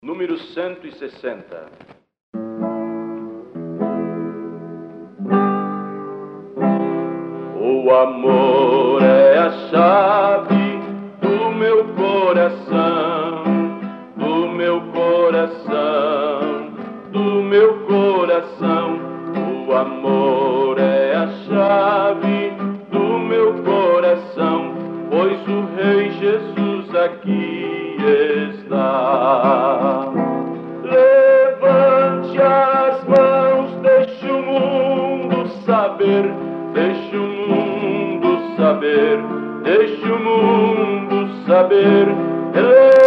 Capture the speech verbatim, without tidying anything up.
Número cento e sessenta. O amor é a chave do meu coração, do meu coração, do meu coração. O amor é a chave do meu coração, pois o Rei Jesus aqui está. Levante as mãos, deixe o mundo saber, deixe o mundo saber, deixe o mundo saber.